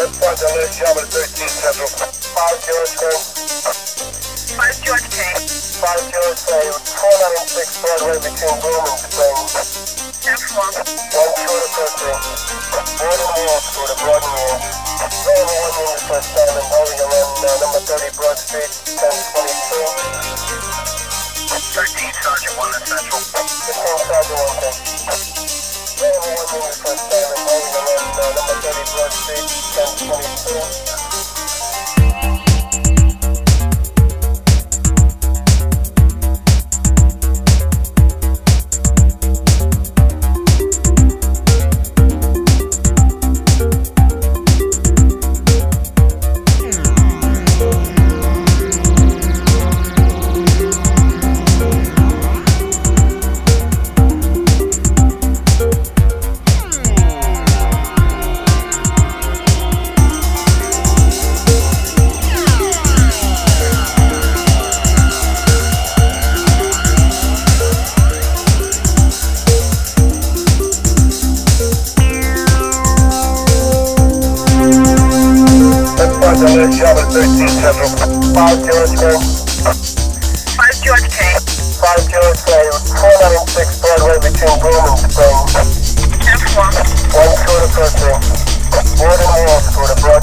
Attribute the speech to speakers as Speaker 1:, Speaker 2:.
Speaker 1: Let's start the list, Java 13 Central. 5 George K.
Speaker 2: 5 George K.
Speaker 1: 5 George K. 496 Broadway between Broome and Spring.
Speaker 2: 10-4.
Speaker 1: 1 short of 13. Borden Wall School to Borden Wall. Railway 1 unit first time and holding a run number 30 Broad Street, 1022.
Speaker 2: 13 Sergeant 1 at Central.
Speaker 1: 15 Sergeant 1 K. Railway 1 unit first time and holding a run number 30 Broad Street, 1022. Java 13 Central. 5 George K.
Speaker 2: 5 George K.
Speaker 1: 5 George K. 496 Broadway between Broome and Spring.
Speaker 2: 10-4.
Speaker 1: 1 short of 13. Borden Wall School to Broadway.